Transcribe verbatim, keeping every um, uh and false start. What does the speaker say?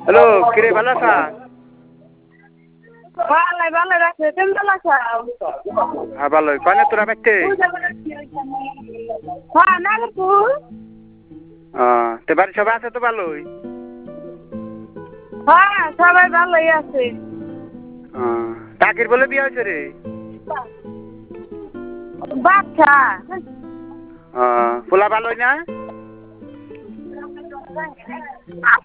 Hello কিরে ভালো আছা? ভালো ভালো রাখছে তুমি ভালো আছো? হ্যাঁ ভালোই কয় না তোরা বাইতে? হ্যাঁ নাগরপুর। তে বাড়ি সবাই আছে তো ভালোই? হ্যাঁ সবাই ভালোই আছে। কাকির বলে বিয়ে হয়েছে রে? বাচ্চা পোলা ভালোই না?